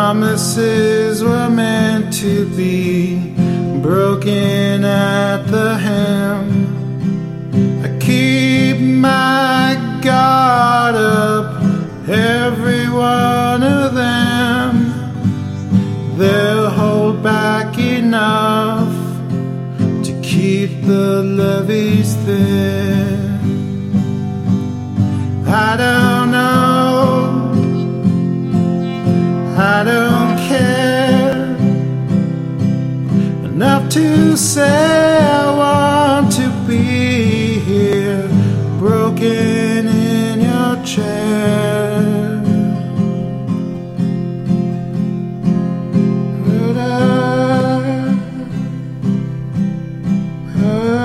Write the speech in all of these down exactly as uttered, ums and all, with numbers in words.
Promises were meant to be broken at the hem. I keep my guard up, every one of them. They'll hold back enough to keep the levees thin. I don't know, I don't care enough to say I want to be here, broken in your chair. But I, I,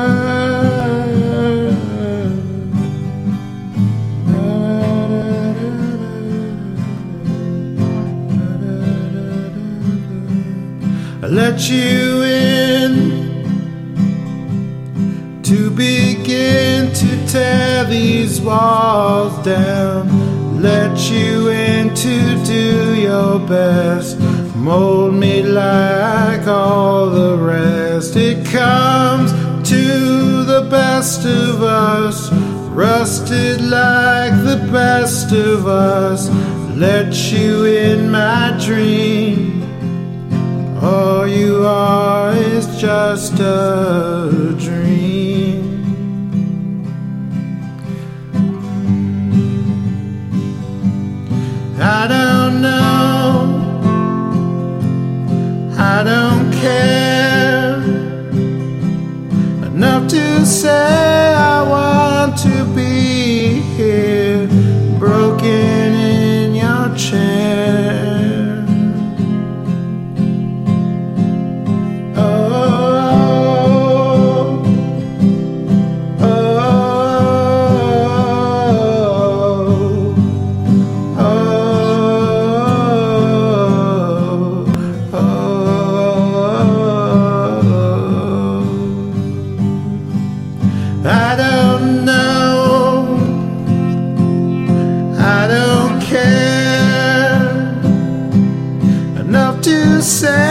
I let you in to begin to tear these walls down. Let you in to do your best, mold me like all the rest. It comes to the best of us, rusted like the best of us. Let you in my dream. All you are is just a dream. I don't know, I don't care enough to say I want to be here, broken in your chair. I don't know, I don't care enough to say